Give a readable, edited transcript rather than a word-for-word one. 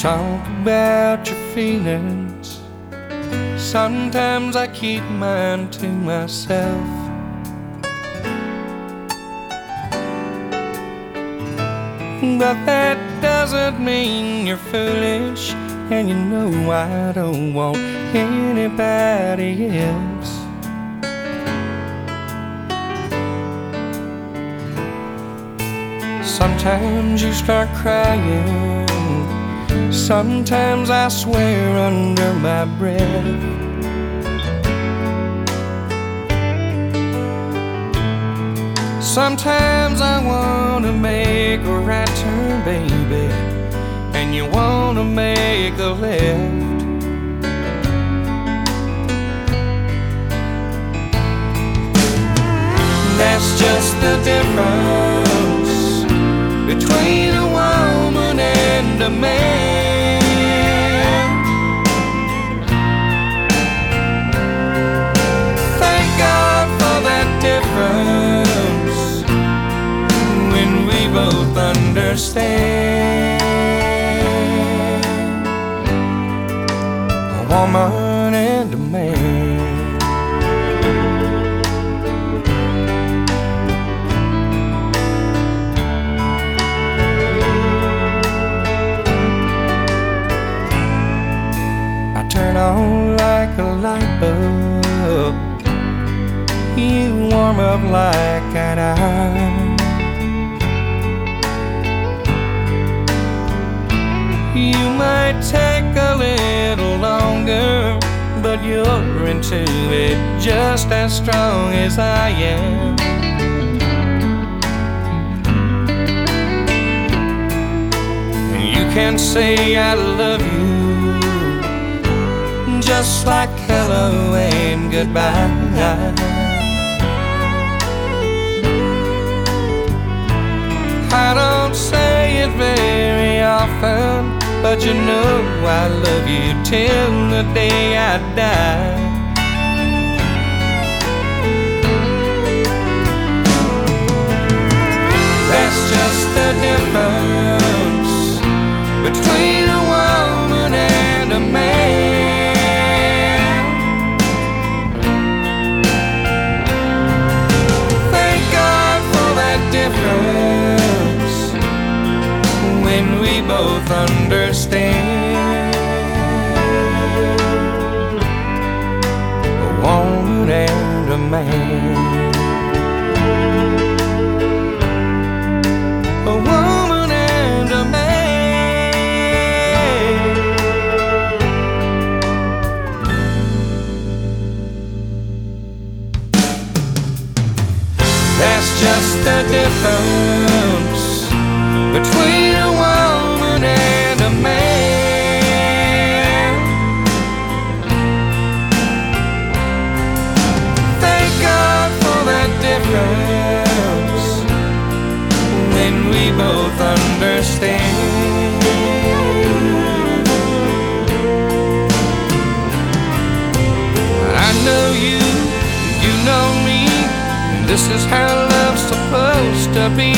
talk about your feelings. Sometimes I keep mine to myself. But that doesn't mean you're foolish, and you know I don't want anybody else. Sometimes you start crying, sometimes I swear under my breath. Sometimes I wanna make a right turn, baby, and you wanna make a left. That's just the difference between a woman and a man. Thank God for that difference when we both understand. A woman and a man. Turn on like a light bulb, you warm up like an iron. You might take a little longer, but you're into it just as strong as I am. And you can say I love you just like hello and goodbye. I don't say it very often, but you know I love you till the day I die. That's just the difference between a woman and a man. Difference when we both understand. A woman and a man. A woman and a man. That's just the difference between a woman and a man. Thank God for that difference when we both understand. I know you, you know me. This is how love's supposed to be.